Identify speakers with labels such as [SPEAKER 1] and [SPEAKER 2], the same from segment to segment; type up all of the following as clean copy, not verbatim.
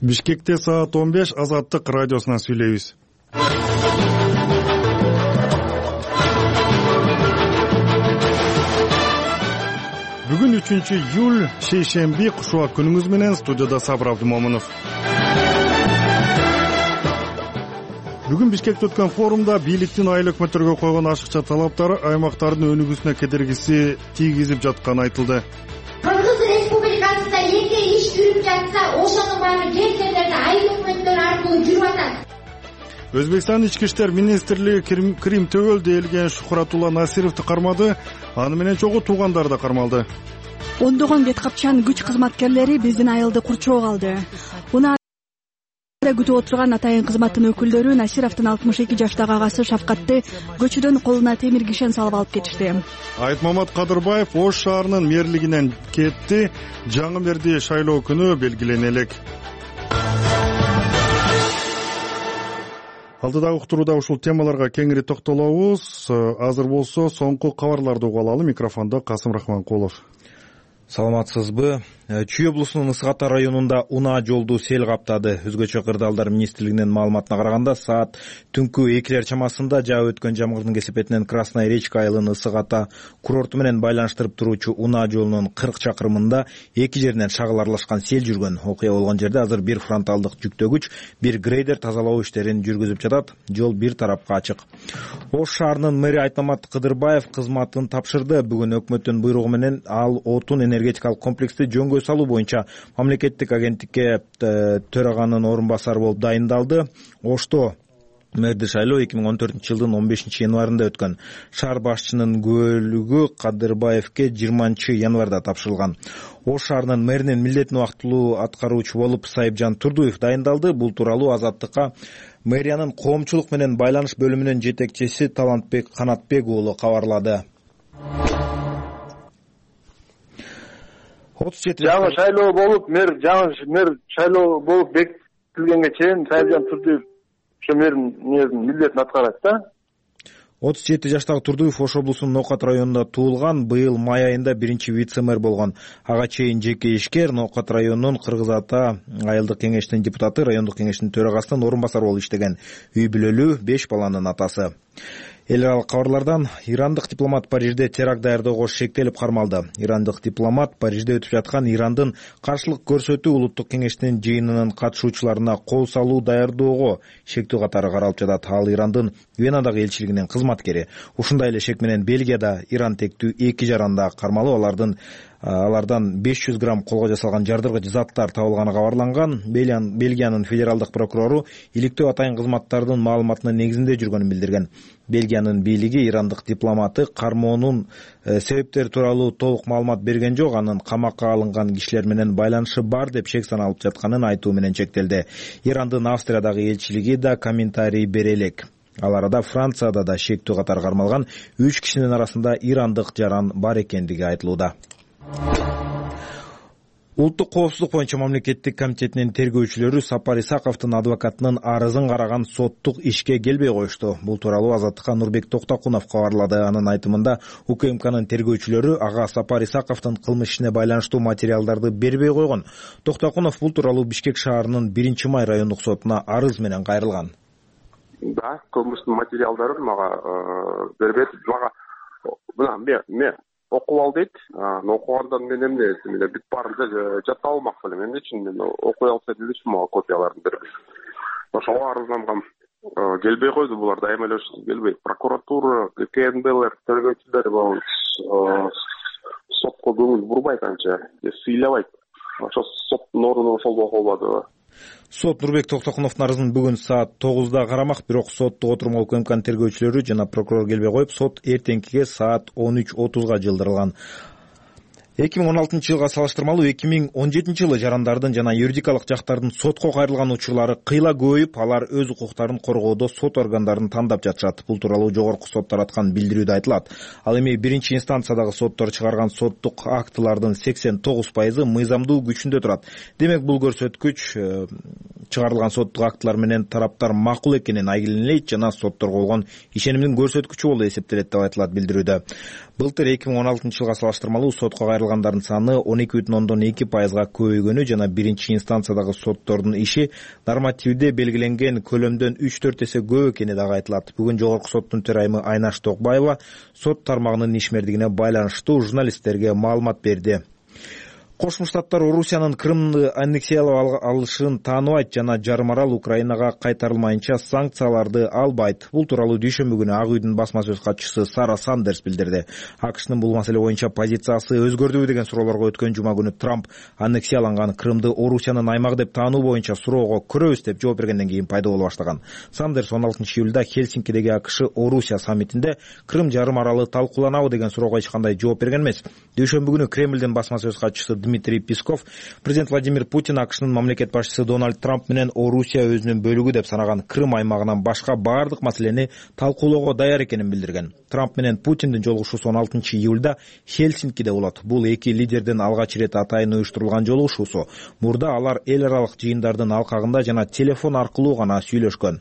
[SPEAKER 1] Бишкекте саат 15 Азаттык радиосунан сүйлөйбүз. Бүгүн 3-июль шейшемби кушуак күнүңүз менен студияда Сабыр Абдымомунов. Бүгүн Бишкекте өткөн форумда бийликтин айыл өкмөттөргө койгон ашыкча талаптары аймактардын өнүгүүсүнө кедергиси тийгизип жатканы айтылды.
[SPEAKER 2] Кыргыз Республикасында эмне иш жүрүп жатса, ошонун баары жер жерлерде айыл өкмөттөрү аркылуу жүрүп атат.
[SPEAKER 1] Өзбекстан ички иштер министрлиги Крим Төгөл делген Шухратулла Насировду кармады, аны менен чогуу туугандары да кармалды.
[SPEAKER 3] Ондогон бет капчан күч кызматкерлери биздин айылды курчоого алды. Буну күтүп отурган атайын кызматтын өкүлдөрү Насировдун 62 жаштагы агасы Шафкатты көчөдөн колуна темир кишен салып алып кетишти.
[SPEAKER 1] Айтмамат Кадырбаев Ош шаарынын мэрлигинен кетти. Жаңы мэрди шайлоо күнү белгилене элек. Алдыдагы уктурууда ушул темаларга кеңири токтолобуз. Азыр болсо соңку кабарларды угуп алалы. Микрофондо Касым Рахманкулов.
[SPEAKER 4] Саламатсызбы? Чүй облусунун Ысык Ата районунда унаа жолду сел каптады. Өзгөчө кырдаалдар министрлигинин маалыматына караганда, саат түнкү 2 чамасында жаап өткөн жамгырдын кесепетинен Красная речка айылын Ысык Ата курорту менен байланыштырып туруучу унаа жолунун 40 чакырымында эки жеринен шагыл аралашкан сел жүргөн. Окуя болгон жерде азыр бир фронталдык жүктөгүч, бир грейдер тазалоо иштерин жүргүзүп жатат. Жол бир тарапка ачык. Ош шаарынын мэри Айтмамат Кадырбаев кызматын тапшырды. Бүгүн өкмөттүн буйругу менен ал отун энергетикалык комплексти жөнгө салуу боюнча мамлекеттик агенттикке төраганын орун басары болуп дайындалды. Ошто мэрди шайлоо 2014-жылдын 15 январында өткөн. Шаар башчынын күбөлүгү Кадырбаевке 20 январда тапшырылган. Ош шаарынын мэринин милдетин убактылуу аткаруучу болуп Сайыпжан Турдуев дайындалды. Бул тууралуу Азаттыкка мэриянын коомчулук менен байланыш бөлүмүнүн жетекчиси Талантбек Канатбек уулу кабарлады.
[SPEAKER 5] Жаңы шайлоо болуп, мэр шайлоо болуп бекитилгенге чейин Сайыпжан Турдуев ошо мэрдин милдетин аткарат да.
[SPEAKER 4] 37 жаштагы Турдуев Ош облусунун Ноокат районунда туулган, быйыл май айында биринчи вице-мэр болгон. Ага чейин жеке ишкер, Ноокат районунун Кыргыз Ата айылдык кеңешинин депутаты, райондук кеңештин төрагасынын орун басары болуп иштеген. Үй бүлөлүү 5 баланын атасы. Эл аралык кабарлардан ирандык дипломат Парижде теракт даярдоого шектелип кармалды. Ирандык дипломат Парижде өтүп жаткан Ирандын каршылык көрсөтүү улуттук кеңештин жыйынынын катышуучуларына кол салуу даярдоого шектүү катары каралып жатат. Ал Ирандын Венадагы элчилигинин кызматкери. Ушундай эле шек менен Бельгияда Иран тектүү 2 жаранда кармалып, алардан 500 грамм колго жасалган жардыргыч заттар табылганы кабарланган. Бельгиянын федералдык прокурору иликтөө атайын кызматтардын маалыматынын негизинде жүргөнүн билдирген. Бельгиянын бийлиги ирандык дипломаты кармоонун себептери тууралуу толук маалымат берген жок, анын камакка алынган кишилер менен байланышы бар деп шек саналып жатканын айтуу менен чектелди. Ирандын Австриядагы элчилиги да комментарий бере элек. Ал арада Францияда да шектүү катары кармалган 3 кишинин арасында ирандык жаран бар экендиги айтылууда. Улуттук коопсуздук боюнча мамлекеттик комитетинин тергөөчүлөрү Сапар Исаковдун адвокатынын арызын караган соттук ишке келбей коюшту. Бул тууралуу Азаттыкка Нурбек Токтокунов кабарлады. Анын айтымында УКМКнын тергөөчүлөрү ага Сапар Исаковдун кылмыш ишине байланыштуу материалдарды бербей койгон. Токтокунов бул тууралуу Бишкек шаарынын 1-май райондук сотуна арыз менен кайрылган.
[SPEAKER 5] Да, кылмыштын материалдарын мага бербейт. Мага мен окуп ал дейт. Окугандан мен эмне бүт баарын жаттап алмак элем. Эмне үчүн мен окуй алса делечи мага копияларын бербейт. Ошого арызлангам. Келбей койду, булар дайыма эле келбейт. Прокуратура, КНБлер, тергөөчүлөр сотко көңүл бурбайт анча, сыйлабайт. Ошо соттун ордуну ошол болбоду.
[SPEAKER 4] Сот Нурбек Токтокуновдун арызын бүгүн саат 9-да карамак, бирок соттук отурумга УКМКнын тергөөчүлөрү жана прокурор келбей коюп, сот эртеңкиге саат 13:30 жылдырылган. 2016-жылга салыштырмалуу 2017-жылы жарандардын жана юридикалык жактардын сотко кайрылган учурлары кыйла көбөйүп, алар өз укуктарын коргоодо сот органдарын тандап жатышат. Бул тууралуу жогорку сот тараткан билдирүүдө айтылат. Ал эми биринчи инстанциядагы соттор чыгарган соттук актылардын 89% мыйзамдуу күчүндө турат. Демек бул көрсөткүч чыгарылган соттук актылар менен тараптар макул экенин айгинелейт жана сотторго болгон ишенимдин көрсөткүчү болуп эсептелет деп айтылат билдирүүдө. Былтыр 2016 жылга салыштырмалуу сотко кайрылгандардын саны 12,2%га көбөйгөнү жана биринчи инстанциядагы соттордун иши нормативде белгиленген көлөмдөн 3-4 эсе көп экени дагы айтылат. Бүгүн жогорку соттун төрайымы Айнаш Токбаева сот тармагынын ишмердигине байланыштуу журналисттерге маалымат берди. Кошмо Штаттар Орусиянын Крымды аннексиялап алышын тааныбайт жана жарым арал Украинага кайтарылмайынча санкцияларды албайт. Бул тууралуу дүйшөмбү күнү Ак үйдүн басма сөз катчысы Сара Сандерс билдирди. АКШнын бул маселе боюнча позициясы өзгөрдүбү деген суроолорго өткөн жума күнү Трамп аннексияланган Крымды Орусиянын аймагы деп таануу боюнча суроого көрөбүз деп жооп бергенден кийин пайда боло баштаган. Сандерс 16-июлда Хельсинкидеги АКШ Орусия саммитинде Крым жарым аралы талкууланабы деген суроого эч кандай жооп берген эмес. Дүйшөмбү күнү Кремлдин басма сөз катчысы Дмитрий Песков президент Владимир Путин АКШнын мамлекет башчысы Дональд Трамп менен Орусия өзүнүн бөлүгү деп санаган Крым аймагынан башка баардык маселени талкуулоого даяр экенин билдирген. Трамп менен Путиндин жолугушуусу 16-июлда Хельсинкиде болот. Бул эки лидердин алгач ирет атайын уюштурулган жолугушуусу. Мурда алар эл аралык жыйындардын алкагында жана телефон аркылуу гана сүйлөшкөн.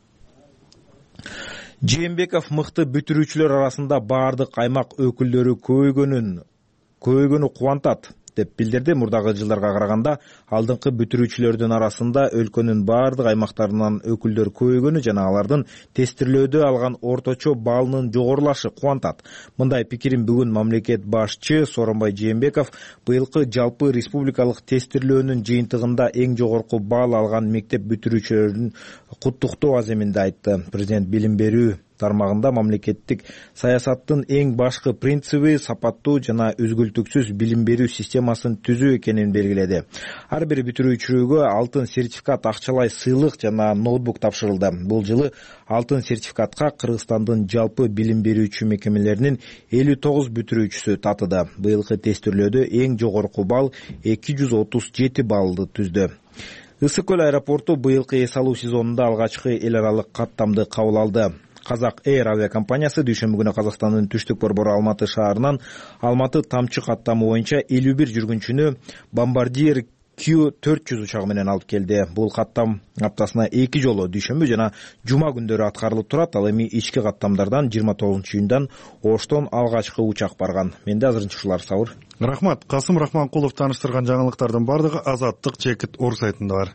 [SPEAKER 4] Жээнбеков мыкты бүтүрүүчүлөр арасында баардык аймак өкүлдөрү көбөйгөнү кубантат деп билдирди. Мурдагы жылдарга караганда алдыңкы бүтүрүүчүлөрдүн арасында өлкөнүн баардык аймактарынан өкүлдөр көбөйгөнү жана алардын тестирлөөдө алган орточо баллынын жогорулашы кубантат. Мындай пикирин бүгүн мамлекет башчы Сооронбай Жээнбеков быйылкы жалпы республикалык тестирлөөнүн жыйынтыгында эң жогорку балл алган мектеп бүтүрүүчүлөрүн куттуктоо аземинде айтты. Президент билим берүү тармагында мамлекеттик саясаттын эң башкы принциби сапаттуу жана үзгүлтүксүз билим берүү системасын түзүү экенин белгиледи. Ар бир бүтүрүүчүгө алтын сертификат, акчалай сыйлык жана ноутбук тапшырылды. Бул жылы алтын сертификатка Кыргызстандын жалпы билим берүүчү мекемелеринин 59 бүтүрүүчүсү татыды. Быйылкы тестирлөөдө эң жогорку балл 237 баллды түздү. Ысык көл аэропорту быйылкы эс алуу сезонунда алгачкы эл аралык каттамды кабыл алды. Казак Эйр авиакомпаниясы дүйшөмбү күнү Казакстандын түштүк борбору Алматы шаарынан Алматы Тамчы каттамы боюнча 51 жүргүнчүнү Bombardier Q400 учагы менен алып келди. Бул каттам аптасына 2 жолу дүйшөмбү жана жума күндөрү аткарылып турат. Ал эми ички каттамдардан 29-июндан Оштон алгачкы учак барган. Менде азырынча ушулар. Сабыр.
[SPEAKER 1] Рахмат. Касым Рахманкулов таныштырган жаңылыктардын бардыгы Азаттык Чекит Ор сайтында бар.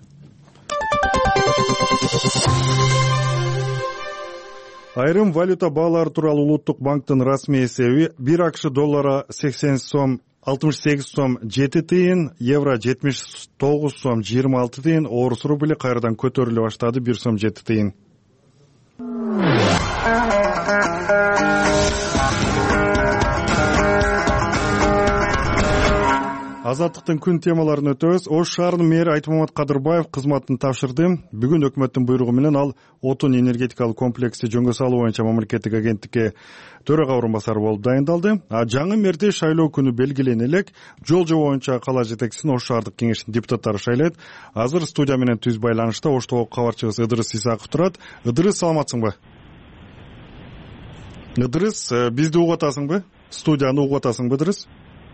[SPEAKER 1] Айрым валюта баалары тууралуу Улуттук банктын расмий эсеби 1 АКШ доллары 80 сом 68 сом 7 тыйын, евро 79 сом 26 тыйын, орус рубли кайрадан көтөрүлө баштады 1 сом 7 тыйын. Азаттыктын күн темаларын өтөбүз. Ош шаарынын мэри Айтмамат Кадырбаев кызматын тапшырды. Бүгүн өкмөттүн буйругу менен ал отун энергетикалык комплексти жөнгө салуу боюнча мамлекеттик агенттикке төрага орун басары болуп дайындалды. Жаңы мэрди шайлоо күнү белгилenen элек. Жол жобо боюнча кала жетекчисин Ош шаардык кеңештин депутаттары шайлайт. Азыр студия менен түз байланышта Оштогу кабарчыбыз Ыдырыс Исаков турат. Ыдырыс, саламатсыңбы? Ыдырыс, бизди угуп атасыңбы? Студияны угуп атасыңбы, Ыдырыс?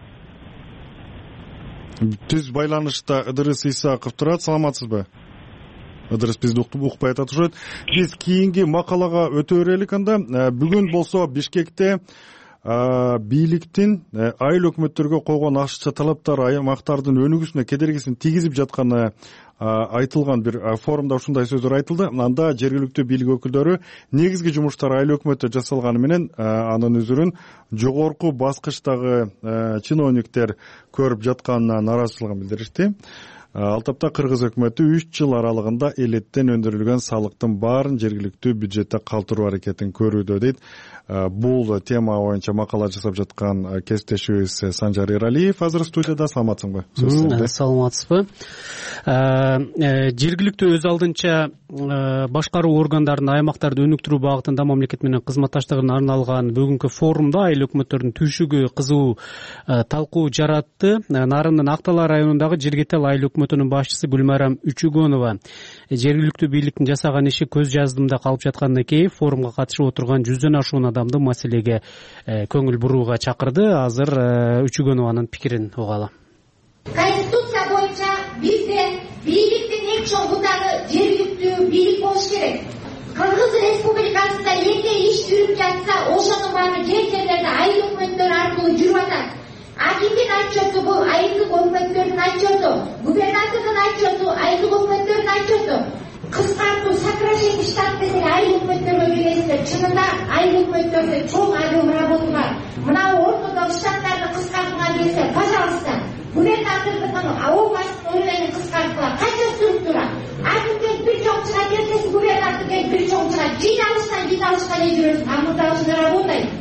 [SPEAKER 1] Түз байланышта Ыдырыс Исаков турат. Саламатсызбы? Ыдырыс бизди укпай атышат. Биз кийинки макалага өтө берелик анда. Бүгүн болсо Бишкекте бийликтин айыл өкмөттөргө койгон ашыкча талаптар аймактардын өнүгүүсүнө кедергисин тийгизип жатканы айтылган бир форумда ушундай сөздөр айтылды. Анда жергиликтүү бийлик өкүлдөрү негизги жумуштар айыл өкмөттө жасалганы менен анын өзүрүн жогорку баскычтагы чиновниктер көрүп жатканына нааразычылыгын билдиришти. Ал тапта Кыргыз өкмөтү 3 жыл аралыгында элеттен өндүрүлгөн салыктын баарын жергиликтүү бюджетте калтыруу аракетин көрүүдө дейт. Бул тема боюнча макала жасап жаткан кесиптешибиз Санжар Эралиев азыр студияда. Саламатсыңбы?
[SPEAKER 6] Саламатсызбы? Жергиликтүү өз алдынча башкаруу органдарын аймактарды өнүктүрүү багытында мамлекет менен кызматташтыгына арналган бүгүнкү форумда айыл өкмөттөрдүн түйшүгү кызуу талкуу жаратты. Нарындын Актала районундагы Жергетел айыл өкмөтүнүн башчысы Гүлмайрам Үчүгөнова жергиликтүү бийликтин жасаган иши көз жаздымда калып жаткандан кийин форумга катышып отурган 100дөн ашуун адамды маселеге көңүл бурууга чакырды. Азыр Үчүгөнованын пикирин угалы.
[SPEAKER 2] Конституция боюнча бизде бийликтин эң чоң бутагы жергиликтүү бийлик болуш керек. Кыргыз Республикасында эмне иш жүрүп жатса, ошонун баары жер-жерлерде айыл өкмөттөр аркылуу жүрүп атат. Акимдин отчету бул айылдык өкмөттөрдүн отчету, губернатордун отчету, айылдык өкмөттөрдүн отчету. Кыскартуу, сокращение штат деген айыл өкмөттөргө билесиздер. Чынында айыл өкмөттөрдө чоң объем работа бар. Мына ортодогу штаттарды кыскартууга келсе, пожалуйста, губернатордун областтын уровенин кыскартууга канча структура? Акимдер бир чоң чыгат, эртеси губернатор бир чоң чыгат. Жыйналышка эле жүрөсүң, а мында ушундай работает.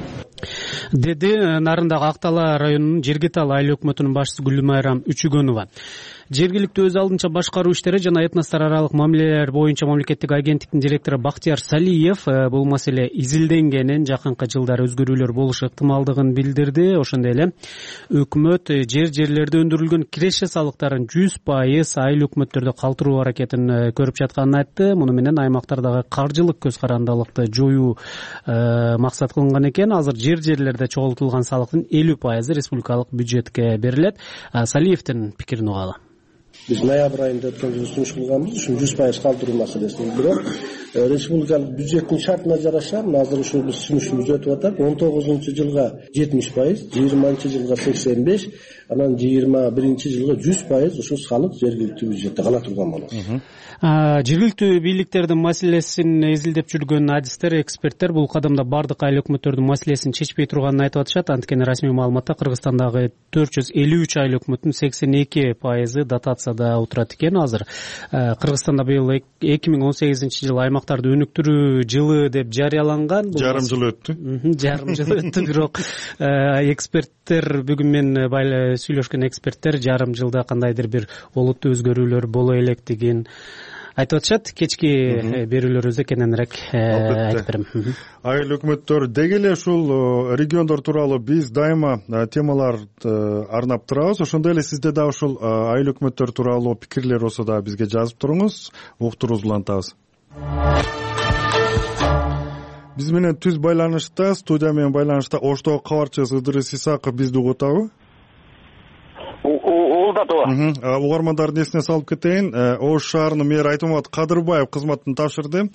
[SPEAKER 6] Деди Нарындагы Актала районунун Жергетал айыл өкмөтүнүн башчысы Гүлмайрам Үчүгөнова. Жергиликтүү өз алдынча башкаруу иштери жана этностор аралык мамилелер боюнча мамлекеттик агенттиктин директору Бактияр Салиев бул маселе изилденгенин, жакынкы жылдары өзгөрүүлөр болушу ыктымалдыгын билдирди. Ошондой эле өкмөт жерлерде өндүрүлгөн киреше салыктарын 100% айыл өкмөттөрдө калтыруу аракетин көрүп жатканын айтты. Муну менен аймактардагы каржылык көз карандылыкты жоюу максат кылынган экен. Азыр жерлерде чогултулган салыктын 50% республикалык бюджетке берилет. Салиевдин пикирин угалы.
[SPEAKER 7] Биз ноябрь айында өткөн жылы сунуш кылганбыз, ушун 100% калтыруу маселесин. Бирок республикалык бюджеттин шартына жараша азыр ушул биз сунушубуз өтүп атат. 19-жылга 70%, 20-жылга 85%, анан 21-жылга 100% ушул салык жергиликтүү бюджетте кала турган болот.
[SPEAKER 6] Жергиликтүү бийликтердин маселесин изилдеп жүргөн адистер, эксперттер бул кадамда бардык айыл өкмөттөрдүн маселесин чечпей турганын айтып атышат. Анткени расмий маалыматта Кыргызстандагы 453 айыл өкмөттүн 82% дотацияда отурат экен. Азыр Кыргызстанда быйыл 2018-жылы аймактарды өнүктүрүү жылы деп жарыяланган.
[SPEAKER 1] Жарым жыл өттү.
[SPEAKER 6] Жарым жыл өттү, бирок эксперттер бүгүн менен сүйлөшкөн эксперттер жарым жылда кандайдыр бир олуттуу өзгөрүүлөр боло электигин айтып атышат. Кечки берүүлөрүбүздө кененирээк айтып берем.
[SPEAKER 1] Айыл өкмөттөр деги эле ушул региондор тууралуу биз дайыма темаларды арнап турабыз. Ошондой эле сизде да ушул айыл өкмөттөр тууралуу пикирлер болсо да бизге жазып туруңуз, уктурууңузду улантабыз. Биз менен түз байланышта, студия менен байланышта Оштогу кабарчыбыз Ыдырыс Исаков бизди угуп атабы? Угармандардын эсине салып кетейин. Ош шаарынын мэри Айтмамат Кадырбаев кызматын тапшырды.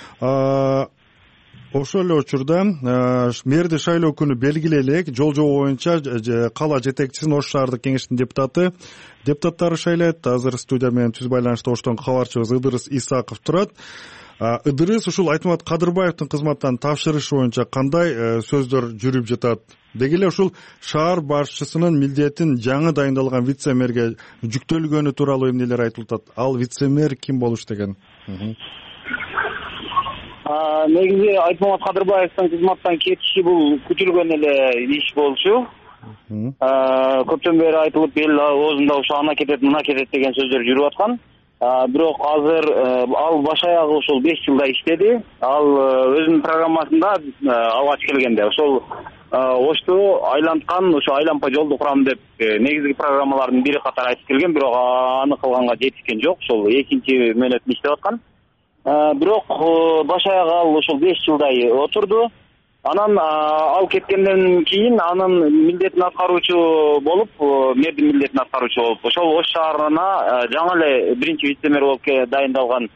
[SPEAKER 1] Ошол эле учурда мэрди шайлоо күнү белгилей элек жол жобо боюнча кала жетекчисин Ош шаардык кеңештин депутаттары шайлайт. Азыр студия менен түз байланышта Оштон кабарчыбыз Ыдырыс Исаков турат. Ыдырыс ушул Айтмамат Кадырбаевдин кызматтан тапшырышы боюнча кандай сөздөр жүрүп жатат? Деги эле ушул шаар башчысынын милдетин жаңы дайындалган вице-мэрге жүктөлгөнү тууралуу эмнелер айтылып атат? Ал вице-мэр ким болуш деген?
[SPEAKER 8] Негизи Айтмамат Кадырбаевдин кызматтан кетиши бул күтүлгөн эле иш болчу. Көптөн бери айтылып, эл оозунда ушу ана кетет, мына кетет деген сөздөр жүрүп аткан. Бирок азыр ал баш аягы ушул 5 жылда иштеди. Ал өзүнүн программасында алгач келгенде ошол Ошту айланткан, ошо айлампа жолду курам деп негизги программалардын бири катары айтып келген, бирок аны кылганга жетишкен жок. Ошол экинчи мөөнөтүн иштеп аткан. Бирок баш аягы ал ошол 5 жылдай отурду. Анан ал кеткенден кийин анын милдетин аткаруучу болуп, мэрдин милдетин аткаруучу болуп, ошол Ош шаарына жаңы эле биринчи вице-мэр болуп дайындалган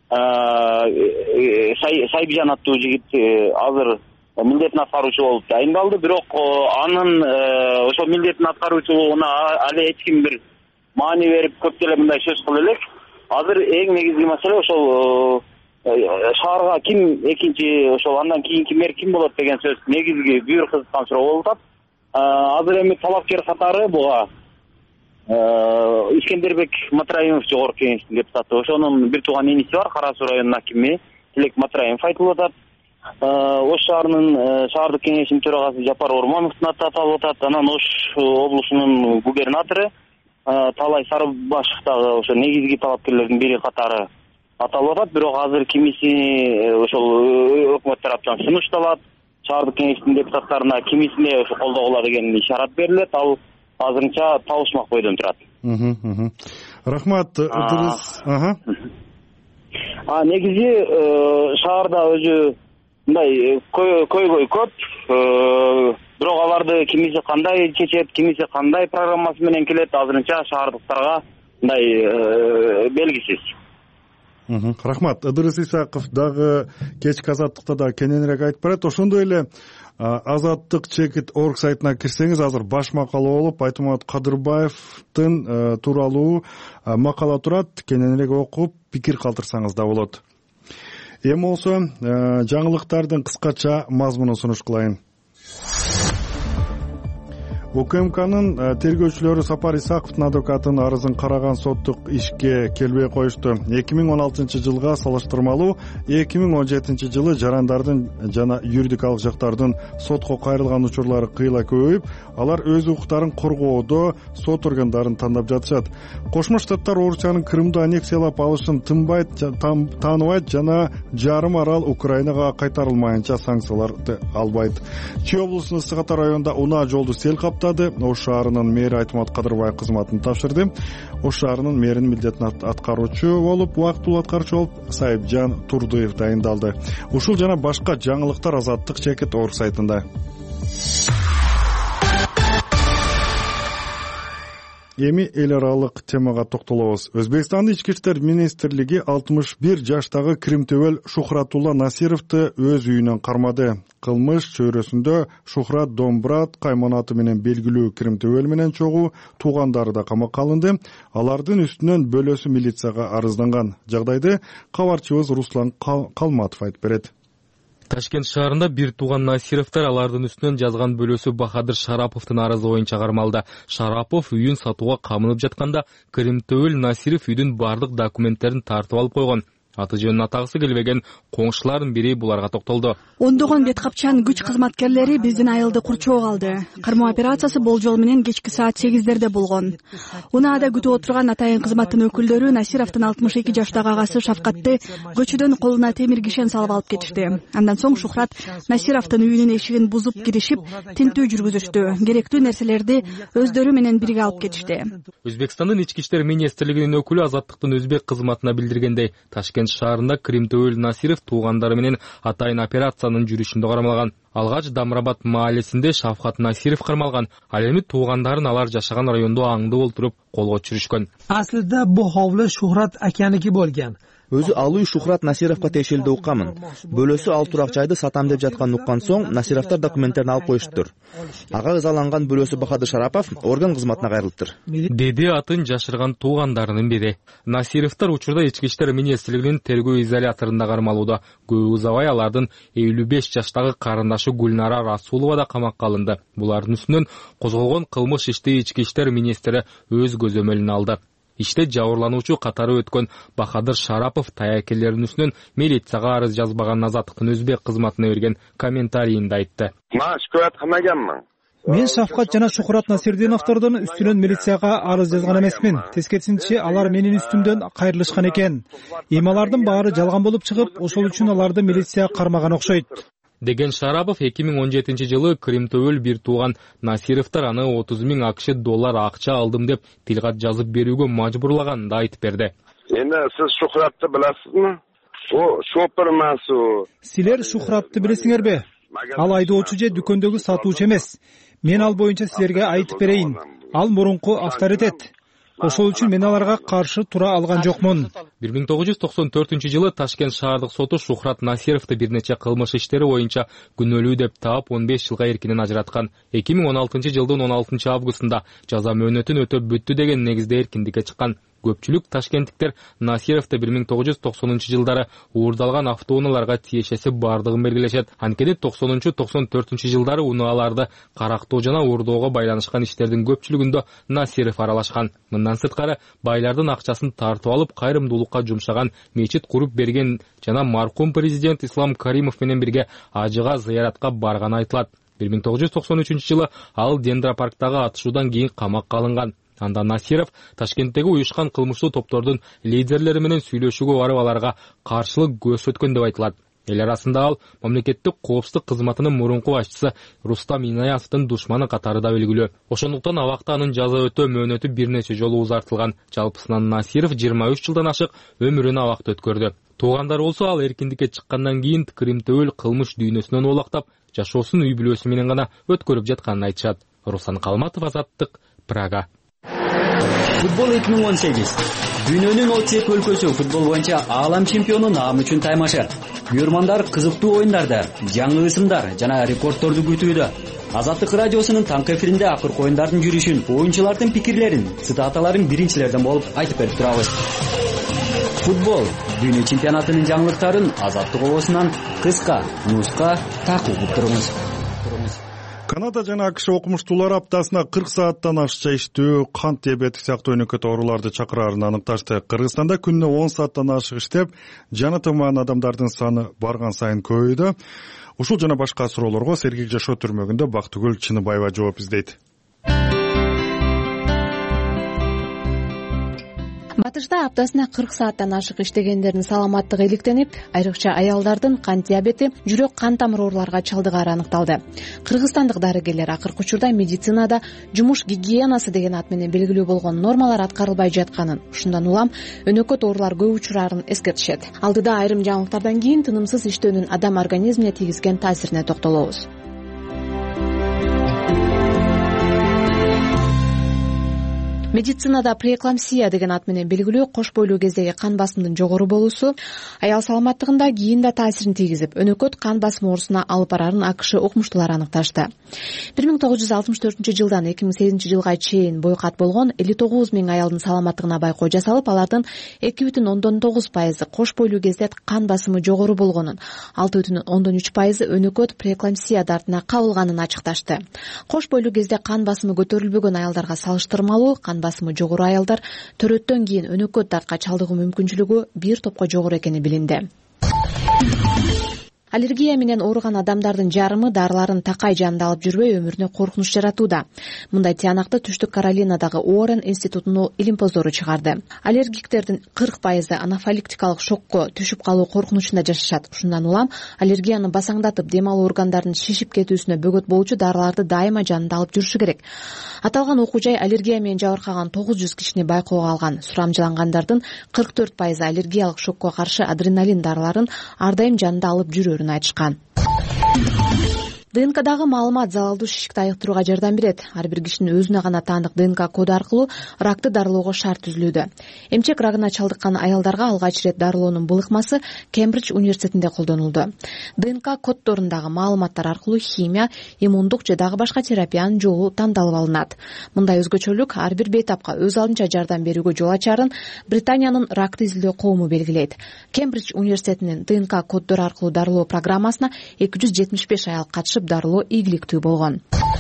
[SPEAKER 8] Сайбижан аттуу жигит азыр милдетин аткаруучу болуп дайындалды. Бирок анын ошол милдетин аткаруучулугуна али эч ким бир маани берип көп деле мындай сөз кыла элек. Азыр эң негизги маселе ошол шаарга ким экинчи, ошол андан кийинки мэр ким болот деген сөз негизги бүйүр кызыккан суроо болуп атат. Азыр эми талапкер катары буга Искендербек Матраимов жогорку кеңештин депутаты. Ошонун бир тууган иниси бар, Кара Суу районунун акими Тилек Матраимов айтылып атат. Ош шаарынын шаардык кеңешинин төрагасы Жапар Ормановдун аты аталып атат. Анан Ош облусунун губернатору Талай Сарыбашев дагы ошо негизги талапкерлердин бири катары аталып атат. Бирок азыр кимиси ошол өкмөт тараптан сунушталат, шаардык кеңештин депутаттарына кимисине ошо колдогула деген ишарат берилет. Ал азырынча табышмак бойдон турат.
[SPEAKER 1] Рахмат, Ыдырыс.
[SPEAKER 8] Негизи шаарда өзү мындай көйгөй көп. Бирок аларды кимиси кандай чечет, кимиси кандай программасы менен келет, азырынча шаардыктарга мындай белгисиз.
[SPEAKER 1] Рахмат. Ыдырыс Исаков дагы кечки азаттыкта да кененирээк айтып барат. Ошондой эле Азаттык чекит орг сайтына кирсеңиз, азыр баш макала болуп Айтмамат Кадырбаевдин тууралуу макала турат. Кененирээк окуп, пикир калтырсаңыз да болот. Эми болсо жаңылыктардын кыскача мазмунун сунуш кылайын. УКМКнын тергөөчүлөрү Сапар Исаковдун адвокатынын арызын караган соттук ишке келбей коюшту. 2016 жылга салыштырмалуу 2017 жылы жарандардын жана юридикалык жактардын сотко кайрылган учурлары кыйла көбөйүп, алар өз укуктарын коргоодо сот органдарын тандап жатышат. Кошмо Штаттар Орусиянын Крымды аннексиялап алышын тааныбайт жана жарым арал Украинага кайтарылмайынча санкцияларды албайт. Чүй облусунун Ысык Ата районунда унаа жолду сел каптады. Ош шаарынын мэри Айтмамат Кадырбаев кызматын тапшырды. Ош шаарынын мэринин милдетин аткаруучу болуп, убактылуу аткаруучу болуп Сайыпжан Турдуев дайындалды. Ушул жана башка жаңылыктар Азаттык чекит орг сайтында. Эми эл аралык темага токтолобуз. Өзбекстандын ички иштер министрлиги 61 жаштагы Кримтөбөл Шухратулла Насировду өз үйүнөн кармады. Кылмыш чөйрөсүндө Шухрат Домбрат кайманаты менен белгилүү Кримтөбөл менен чогуу туугандары да камакка алынды. Алардын үстүнөн бөлөсү милицияга арызданган. Жагдайды кабарчыбыз Руслан Калматов айтып берет.
[SPEAKER 9] Ташкент шаарында бир тууган Насировдор алардын үстүнөн жазган бөлөсү Бахадыр Шараповдун арызы боюнча кармалды. Шарапов үйүн сатууга камынып жатканда Кримтөбөл Насиров үйдүн бардык документтерин тартып алып койгон. Аты жөнүн атагысы келбеген коңшулардын бири буларга токтолду.
[SPEAKER 3] Ондогон бет капчан күч кызматкерлери биздин айылды курчоого алды. Кармоо операциясы болжол менен кечки саат 8-дерде болгон. Унаада күтүп отурган атайын кызматтын өкүлдөрү Насировдун 62 жаштагы агасы Шавкатты көчөдөн колуна темир кишен салып алып кетишти. Андан соң Шухрат Насировдун үйүнүн эшигин бузуп киришип, тинтүү жүргүзүштү. Керектүү нерселерди өздөрү менен бирге алып кетишти.
[SPEAKER 9] Өзбекстандын ички иштер министрлигинин өкүлү Азаттыктын өзбек кызматына билдиргендей, Ташкент шаарында Кримтөбөл Насиров туугандары менен атайын операциянын жүрүшүндө кармалган. Алгач Дамрабад маалесинде Шавкат Насиров кармалган. Ал эми туугандарын алар жашаган райондо аңдып олтуруп колго түшүрүшкөн.
[SPEAKER 10] Aslida bu hovli Shuhrat akaniki bo'lgan.
[SPEAKER 11] Өзү ал үй Шухрат Насировго тиешелүү укканмын. Бөлөсү ал турак жайды сатам деп жаткан уккан соң Насировдор документтерин алып коюштур. Ага ызаланган бөлөсү Бахадыр Шарапов орган кызматына кайрылыптыр.
[SPEAKER 9] Деди атын жашырган туугандарынын бири. Насировдор учурда ички иштер министрлигинин тергөө изоляторунда кармалууда. Көп узабай алардын 55 жаштагы карындашы Гүлнара Расулова да камакка алынды. Булардын үстүнөн козголгон кылмыш ишти ички иштер министри өз көзөмөлүнө алды. Иште жабырлануучу катары өткөн Бахадыр Шарапов таякелеринин үстүнөн милицияга арыз жазбаган Азаттыктын өзбек кызматына берген комментарийинде айтты.
[SPEAKER 10] Мен Шавкат жана Шухрат Насирдиновдордун үстүнөн милицияга арыз жазган эмесмин. Тескерисинче алар менин үстүмдөн кайрылышкан экен. Эми алардын баары жалган болуп чыгып, ошол үчүн аларды милиция кармаган окшойт.
[SPEAKER 9] Деген Шарапов 2017 жылы Кримтөбөл бир тууган Насировдор аны 30 000 акш доллар акча алдым деп тилгат жазып берүүгө мажбурлаганын да айтып берди.
[SPEAKER 5] Эми сиз Шухратты билесизби? О, шопер эмес.
[SPEAKER 10] Силер Шухратты билесиңерби? Ал айдоочу же дүкөндөгү сатуучу эмес. Мен ал боюнча силерге айтып берейин. Ал мурунку авторитет. Ошол үчүн мен аларга каршы тура алган жокмун.
[SPEAKER 9] 1994 жылы Ташкент шаардык соту Шухрат Насировду бир нече кылмыш иштери боюнча күнөөлүү деп таап 15 жылга эркинен ажыраткан. 2016 жылдын 16 августунда жаза мөөнөтүн өтөп бүттү деген негизде эркиндикке чыккан. Көпчүлүк ташкенттиктер Насировду 1990 жылдары уурдалган автоунааларга тиешеси бардыгын белгилешет. Анткени 90-94 жылдары унааларды карактоо жана уурдоого байланышкан иштердин көпчүлүгүндө Насиров аралашкан. Мындан сырткары байлардын акчасын тартып алып кайрымдуулукка жумшаган, мечит куруп берген жана маркум президент Ислам Каримов менен бирге ажыга зыяратка барганы айтылат. 1993 жылы ал Дендропарктагы атышуудан кийин камакка алынган. Анда Насиров Ташкенттеги уюшкан кылмыштуу топтордун лидерлери менен сүйлөшүүгө барып аларга каршылык көрсөткөн деп айтылат. Эл арасында ал мамлекеттик коопсуздук кызматынын мурунку башчысы Рустам Инаятовдун душманы катары да белгилүү. Ошондуктан абакта анын жаза өтөө мөөнөтү бир нече жолу узартылган. Жалпысынан Насиров 23 жылдан ашык өмүрүн абакта өткөрдү. Туугандар болсо ал эркиндикке чыккандан кийин Кримтөбөл кылмыш дүйнөсүнөн оолактап, жашоосун үй бүлөсү менен гана өткөрүп жатканын айтышат. Руслан Калматов, Азаттык, Прага.
[SPEAKER 12] Футбол 2018. Дүйнөнүн 32 өлкөсү футбол боюнча аалам чемпиону наам үчүн таймашар. Көрөрмандар кызыктуу оюндарды, жаңы ысымдар жана рекордторду күтүүдө. Азаттык радиосунун таңкы эфиринде акыркы оюндардын жүрүшүн, оюнчулардын пикирлерин, цитаталарын биринчилерден болуп айтып берип турабыз. Футбол дүйнө чемпионатынын жаңылыктарын Азаттык обосунан кыска, нуска такып туруңуз.
[SPEAKER 1] Канада жана АКШ окумуштуулары аптасына 40 сааттан ашыкча иштөө, кант диабети сыяктуу өнөкөт ооруларды чакырарын аныкташты. Кыргызстанда күнүнө 10 сааттан ашык иштеп, жаны тымаган адамдардын саны барган сайын көбөйдү. Ушул жана башка суроолорго Сергек жашоо түрмөгүндө Бактыгүл Чыныбаева жооп издейт.
[SPEAKER 13] Батышта аптасына 40 сааттан ашык иштегендердин саламаттыгы иликтенип, айрыкча аялдардын кант диабети, жүрөк кан тамыр ооруларга чалдыгары аныкталды. Кыргызстандык дарыгерлер акыркы учурда медицинада жумуш гигиенасы деген ат менен белгилүү болгон нормалар аткарылбай жатканын, ушундан улам өнөкөт оорулар көп учурарын эскертишет. Алдыда айрым жаңылыктардан кийин тынымсыз иштөөнүн адам организмине тийгизген таасирине токтолобуз. Медицинада преэклампсия деген ат менен белгилүү кош бойлуу кездеги кан басымдын жогору болуусу аял саламаттыгында кийин да таасирин тийгизип, өнөкөт кан басымы оорусуна алып барарын АКШ окумуштуулары аныкташты. 1964 жылдан 2008 жылга чейин бойкат болгон 59 000 аялдын саламаттыгына байкоо жасалып, алардын 2,9% кош бойлуу кезде кан басымы жогору болгонун, 6,3% өнөкөт преэклампсия дартына кабылганын ачыкташты. Кош бойлуу кезде кан басымы көтөрүлбөгөн аялдарга салыштырмалуу кан басымы жогору аялдар төрөттөн кийин өнөкөт дартка чалдыгуу мүмкүнчүлүгү бир топко жогору экени билинди. Аллергия менен ооруган адамдардын жарымы дарыларын такай жанында алып жүрбөй өмүрүнө коркунуч жаратууда. Мындай тыянакты Түштүк Каролинадагы Уоррен институтунун илимпоздору чыгарды. Аллергиктердин 40% анафилактикалык шокко түшүп калуу коркунучунда жашашат. Ушундан улам аллергияны басаңдатып, дем алуу органдардын шишип кетүүсүнө бөгөт болчу дарыларды дайыма жанында алып жүрүшү керек. Аталган окуу жай аллергия менен жабыркаган 900 кишини байкоого алган. Сурамжылангандардын 44% аллергиялык шокко каршы адреналин дарыларын ар дайым жанында алып жүрөрүн айтышкан. ДНКдагы маалымат залалдуу шишикти айыктырууга жардам берет. Ар бир кишинин өзүнө гана таандык ДНК коду аркылуу ракты дарылоого шарт түзүлүүдө. Эмчек рагына чалдыккан аялдарга алгач ирет дарылоонун былыкмасы Кембридж университетинде колдонулду. ДНК коддорундагы маалыматтар аркылуу химия, иммундук же дагы башка терапиянын жолу тандалып алынат. Мындай өзгөчөлүк ар бир бейтапка өз алдынча жардам берүүгө жол ачарын Британиянын ракты изилдөө коому белгилейт. Кембридж университетинин ДНК коддору аркылуу дарылоо программасына 275 аял катышып, дарылоо ийгиликтүү болгон.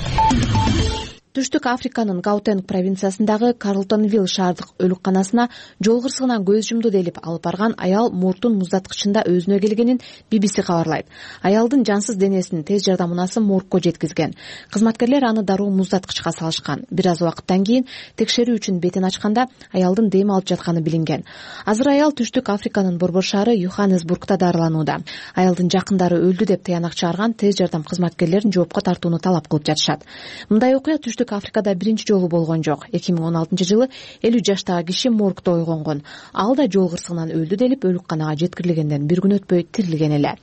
[SPEAKER 13] Түштүк Африканын Гаутенг провинциясындагы Карлтонвилл шаардык өлүкканасына жол кырсыгынан көз жумду делип алып барган аял мурттун муздаткычында өзүнө келгенин BBC кабарлайт. Аялдын жансыз денесин тез жардам унасы моргко жеткизген. Кызматкерлер аны дароо муздаткычка салышкан. Бир аз убакыттан кийин текшерүү үчүн бетин ачканда аялдын дем алып жатканы билинген. Азыр аял Түштүк Африканын борбор шаары Йоханнесбургда дарыланууда. Аялдын жакындары өлдү деп таянак чыгарган тез жардам кызматкерлерин жоопко тартууну талап кылып жатышат. Мындай окуя Түштүк Африкада биринчи жолу болгон жок. 2016 жылы 50 жаштагы киши моргдо ойгонгон. Ал да жол кырсыгынан өлдү делип өлүкканага жеткирилгенден бир күн өтпөй тирилген эле.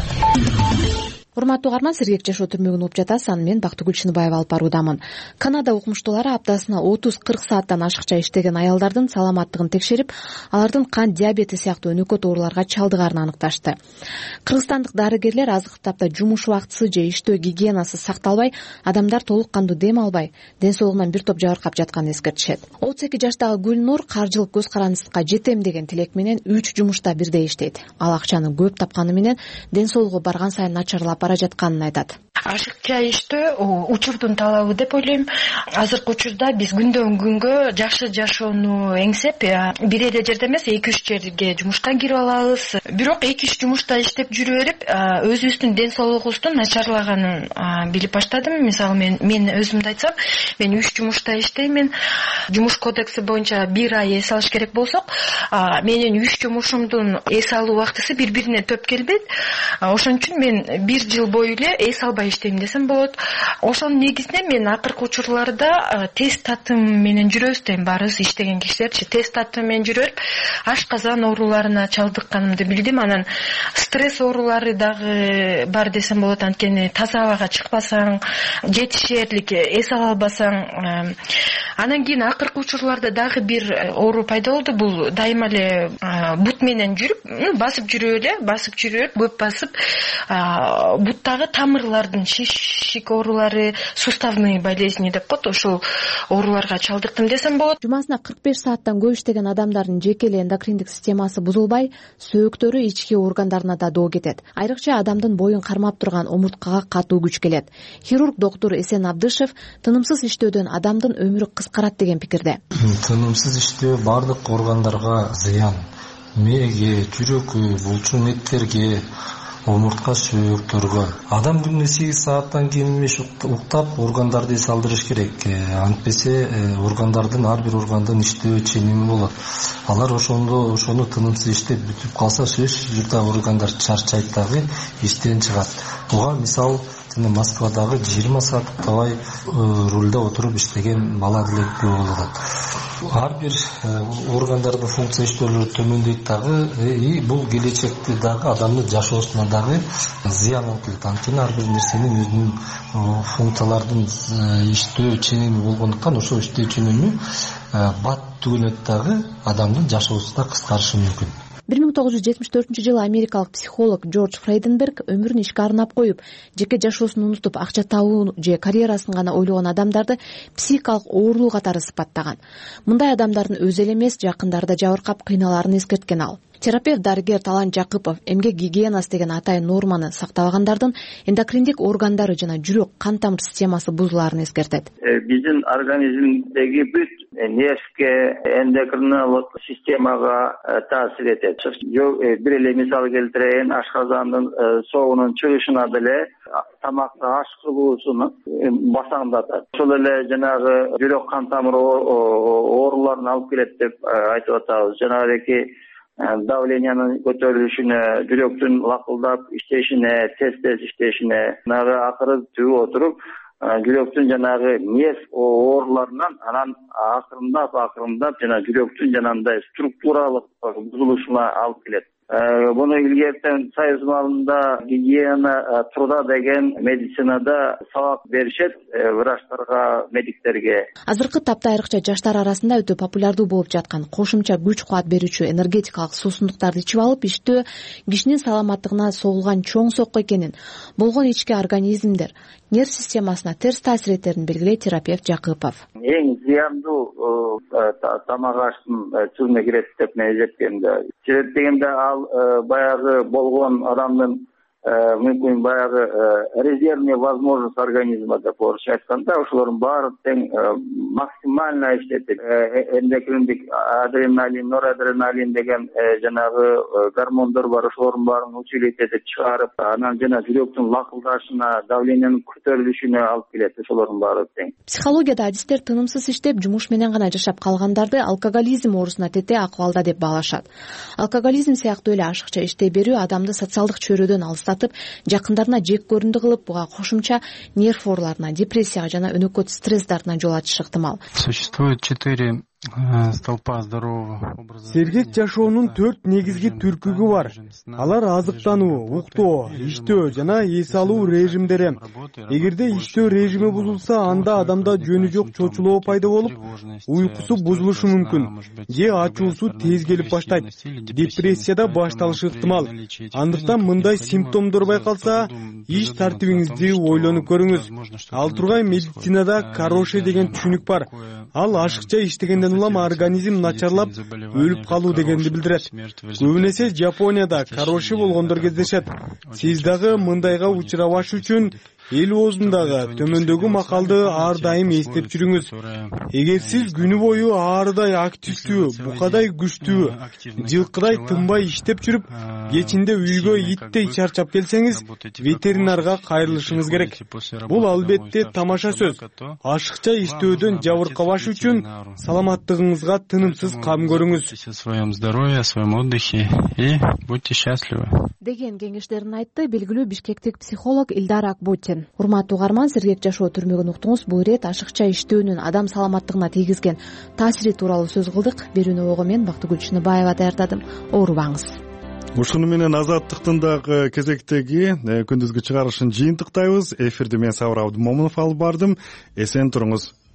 [SPEAKER 13] Урматтуу угарман, Сергек жашоо түрмөгүн угуп жатасыз. Аны мен Бактыгүл Чыныбаева алып баруудамын. Канада окумуштуулары аптасына 30-40 сааттан ашыкча иштеген аялдардын саламаттыгын текшерип, алардын кан диабети сыяктуу өнөкөт ооруларга чалдыгарын аныкташты. Кыргызстандык дарыгерлер азыркы тапта жумуш убактысы же иштөө гигиенасы сакталбай, адамдар толук кандуу дем албай, ден соолугунан бир топ жабыркап жатканын эскертишет. 32 жаштагы Гүлнур каржылык көз карандысыкка жетем деген тилек менен 3 жумушта бирдей иштейт. Ал акчаны көп тапканы менен ден соолугу барган сайын начарлап бара жатканын айтат.
[SPEAKER 14] Ашыкча иштөө учурдун талабы деп ойлойм. Азыркы учурда биз күндөн күнгө жакшы жашоону эңсеп, бир эле жерде эмес, 2-3 жерге жумушка кирип алабыз. Бирок 2-3 жумушта иштеп жүрө берип, өзүбүздүн ден соолугубуздун начарлаганын билип баштадым. Мисалы мен өзүмдү айтсам, мен 3 жумушта иштеймин. Жумуш кодекси боюнча 1 ай эс алыш керек болсок, менин 3 жумушумдун эс алуу убактысы бири-бирине төп келбейт. Ошон үчүн мен 1 жыл бою эле эс албай иштейм десем болот. Ошонун негизинде мен акыркы учурларда тест татым менен жүрөбүз дейм. Баарыбыз иштеген кишилерчи тест татым менен жүрүп, ашказан ооруларына чалдыкканымды билдим. Анан стресс оорулары дагы бар десем болот. Анткени таза абага чыкпасаң, жетишерлик эс ала албасаң, Анан кийин акыркы учурларда дагы бир оору пайда болду. Бул дайыма эле бут менен жүрүп, басып жүрүп, көп басып, буттагы тамырлардын шишик оорулары, суставные болезни деп коет, ошол ооруларга чалдыктым десем болот.
[SPEAKER 13] Жумасына 45 сааттан көп иштеген адамдардын жеке эле эндокриндик системасы бузулбай, сөөктөрү, ички органдарына да доо кетет. Айрыкча адамдын боюн кармап турган омурткага катуу күч келет. Хирург доктор Эсен Абдышев тынымсыз иштөөдөн адамдын өмүрү кыскарат деген пикирде.
[SPEAKER 15] Тынымсыз иштөө бардык органдарга зыян. Мээге, жүрөккө, булчун эттерге, омуртка, сөөктөргө. Адам күнүнө 8 сааттан кем эмес уктап, органдарды эс алдырыш керек. Антпесе органдардын ар бир органдын иштөө ченеми болот. Алар ошону тынымсыз иштеп бүтүп калса, сөзсүз түрдө органдар чарчайт дагы, иштен чыгат. Буга мисал Москвадагы 20 саат уктабай рулда отуруп иштеген бала деле күбө болот. Ар бир органдардын функция иштөөлөрү төмөндөйт дагы, бул келечекте дагы адамдын жашоосуна дагы зыян алып келет. Анткени ар бир нерсенин өзүнүн функциялардын иштөө ченеми болгондуктан ошол иштөө ченеми бат түгөнөт дагы адамдын жашоосу да кыскарышы мүмкүн.
[SPEAKER 13] 1974-жылы америкалык психолог Джордж Фрейденберг өмүрүн ишке арнап коюп, жеке жашоосун унутуп, акча табуу же карьерасын гана ойлогон адамдарды психикалык оорулуу катары сыпаттаган. Мындай адамдардын өзү эле эмес, жакындары да жабыркап кыйналарын эскерткен ал. Терапевт дарыгер Талант Жакыпов эмгек гигиенасы деген атайын норманы сактабагандардын эндокриндик органдары жана жүрөк кан тамыр системасы бузулаарын эскертет.
[SPEAKER 16] Биздин организмдеги бүт нервке, эндокриналык системага таасир этет. Бир эле мисал келтирейин, ашказандын соогунун чыгышына деле тамакты аш кылуусун басаңдатат. Ошол эле жанагы жүрөк кан тамыр ооруларын алып келет деп айтып атабыз. Жанагы давлениянын көтөрүлүшүнө, жүрөктүн лакылдап иштешине, тез иштешине, акыры түбү отуруп, жүрөктүн жанагы нерв ооруларынан анан акырындап жана жүрөктүн жанагындай структуралык бузулушуна алып келет. Буну илгертен Союз маалында гигиена труда деген медицинада сабак беришет врачтарга, медиктерге.
[SPEAKER 13] Азыркы тапта айрыкча жаштар арасында өтө популярдуу болуп жаткан кошумча күч кубат берүүчү энергетикалык суусундуктарды ичип алып иштөө кишинин саламаттыгына согулган чоң сокку экенин, болгон ички организмдер нерв системасына терс таасир этерин белгилейт терапевт Жакыпов.
[SPEAKER 16] Эң зыяндуу тамак аштын түрүнө кирет деп мен эсептейм. Себеп дегенде баягы болгон адамдын мүмкүн баягы резервный возможность организма деп орусча айтканда, ошолордун баары тең максимально иштетип, эндокриндик адреналин, норадреналин деген жанагы гормондор бар, ошолордун баарын усилить этип чыгарып, анан жана жүрөктүн лакылдашына, давлениянын көтөрүлүшүнө алып келет. Ошолордун баары тең.
[SPEAKER 13] Психологияда адистер тынымсыз иштеп, жумуш менен гана жашап калгандарды алкоголизм оорусуна тете акыбалда деп баалашат. Алкоголизм сыяктуу эле ашыкча иштей берүү адамды социалдык чөйрөдөн алыстатып, жакындарына жек көрүндү кылып, буга кошумча нерв ооруларына, депрессияга жана өнөкөт стресс дартына жол ачышы ыктымал.
[SPEAKER 17] Существует 4 столпа здорового образа.
[SPEAKER 18] Сергек жашоонун 4 негизги түркүгү бар. Алар азыктануу, уктоо, иштөө жана эс алуу режимдери. Эгерде иштөө режими бузулса, анда адамда жөнү жок чочулоо пайда болуп, уйкусу бузулушу мүмкүн. Же ачуусу тез келип баштайт. Депрессияда башталышы ыктымал. Андыктан мындай симптомдор байкалса, иш тартибиңизди ойлонуп көрүңүз. Ал тургай медицинада кароше деген түшүнүк бар. Ал ашыкча иштегенден улам организм начарлап, өлүп калуу дегенди билдирет. Көбүнесе Жапонияда кароше болгондор кездешет. Сиз дагы мындайга учурабаш үчүн эл оозундагы төмөндөгү макалды ар дайым эстеп жүрүңүз. Эгер сиз күнү бою аарыдай активдүү, букадай күчтүү, жылкыдай тынбай иштеп жүрүп, кечинде үйгө иттей чарчап келсеңиз, ветеринарга кайрылышыңыз керек. Бул албетте тамаша сөз. Ашыкча иштөөдөн жабыркабаш үчүн саламаттыгыңызга тынымсыз кам көрүңүз.
[SPEAKER 17] О своем здоровье, о своем отдыхе и будьте счастливы.
[SPEAKER 13] Деген кеңештерин айтты белгилүү бишкектик психолог Илдар Акбутин. Урматтуу угарман, сергек жашоо түрмөгүн уктуңуз. Бул ирет ашыкча иштөөнүн адам саламаттыгына тийгизген таасири тууралуу сөз кылдык. Берүүнү ого мен Бактыгүл Чыныбаева даярдадым. Оорубаңыз.
[SPEAKER 1] Ушуну менен Азаттыктын дагы кезектеги күндүзгү чыгарылышын жыйынтыктайбыз. Эфирди мен Сабыр Абдымомунов алып бардым. Эсен туруңуз.